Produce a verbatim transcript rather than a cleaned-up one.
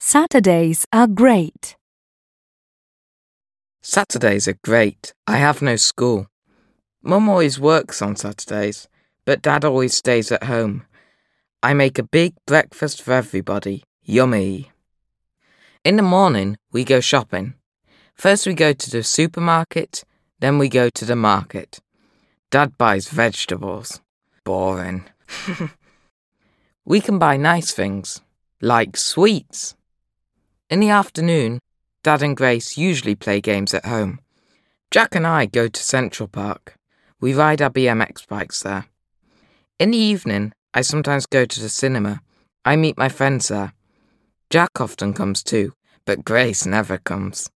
Saturdays are great. Saturdays are great. I have no school. Mum always works on Saturdays, but Dad always stays at home. I make a big breakfast for everybody. Yummy. In the morning, we go shopping. First we go to the supermarket, then we go to the market. Dad buys vegetables. Boring. We can buy nice things, like sweets. In the afternoon, Dad and Grace usually play games at home. Jack and I go to Central Park. We ride our B M X bikes there. In the evening, I sometimes go to the cinema. I meet my friends there. Jack often comes too, but Grace never comes.